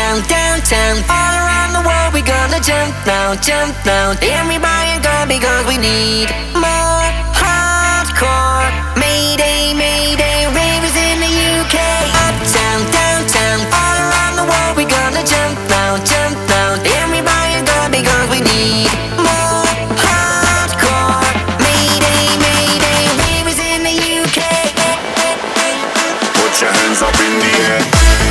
Uptown, downtown, all around the world we gonna jump now, jump now. Everybody go because we need more hardcore. Mayday, mayday, ravers in the UK. Uptown, downtown, all around the world we gonna jump now, jump now. Everybody go because we need more hardcore. Mayday, mayday, ravers in the UK. Put your hands up in the air.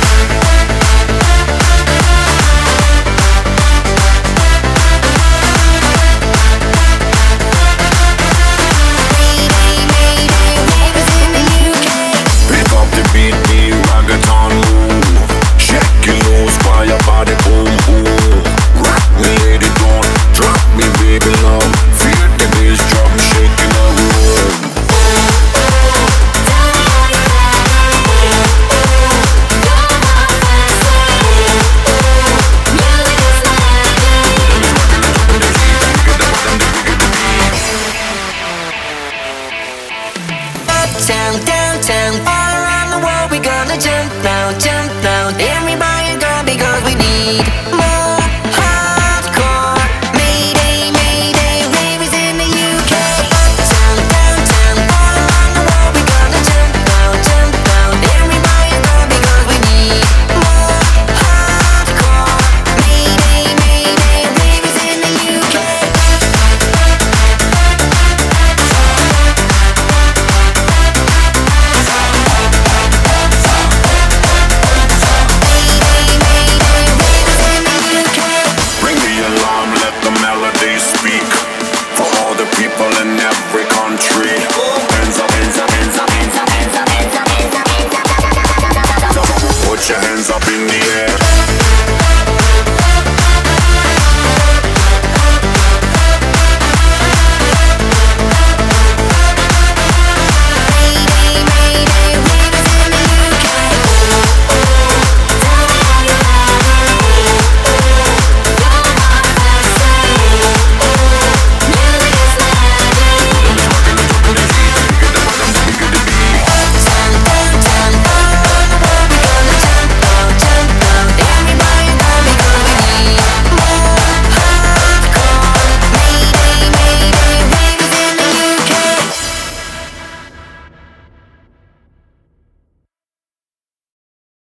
Uptown, downtown, all around the world we gonna jump now, jump now. Everybody go because we need